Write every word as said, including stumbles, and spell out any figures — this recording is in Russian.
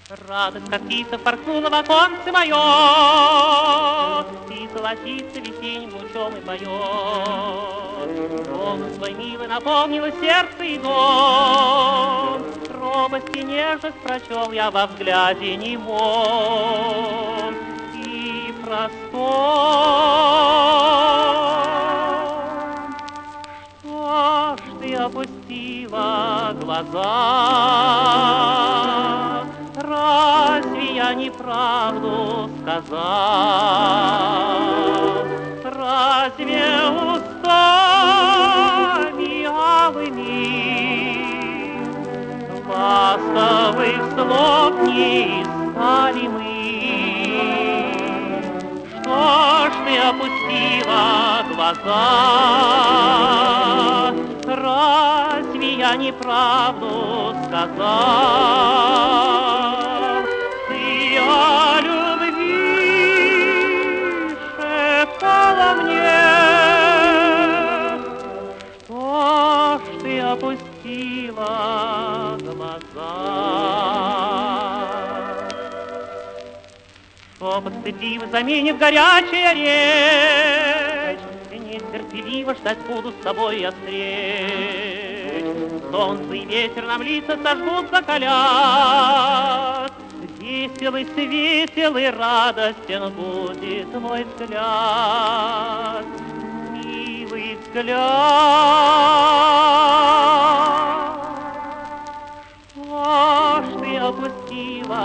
Радость, как птица, порхнула в оконце мое, и золотится весенним лучом и поет. Голос твой милый наполнило сердце и дом, робость и нежность прочел я во взгляде немом и простом. Что ж ты опустила глаза? Разве я неправду сказал? Разве устами алыми ласковых слов не искали мы? Что ж ты опустила глаза? Разве я неправду сказал? О любви шептала мне, что ж ты опустила глаза? Шепот стыдливо заменит горячая речь, нетерпеливо ждать буду с тобой я встреч. Солнце и ветер нам лица сожгут, закалят. Веселый, светлый, радостен будет мой взгляд, милый взгляд. Что ж ты опустила